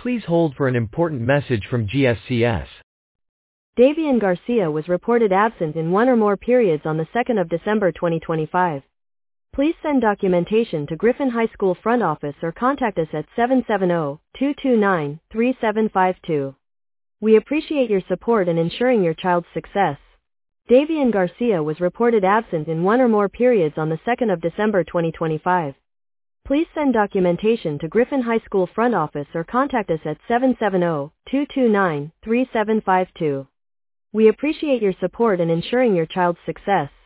Please hold for an important message from GSCS. Davian Garcia was reported absent in one or more periods on the 2nd of December 2025. Please send documentation to Griffin High School front office or contact us at 770-229-3752. We appreciate your support in ensuring your child's success. Davian Garcia was reported absent in one or more periods on the 2nd of December 2025. Please send documentation to Griffin High School front office or contact us at 770-229-3752. We appreciate your support in ensuring your child's success.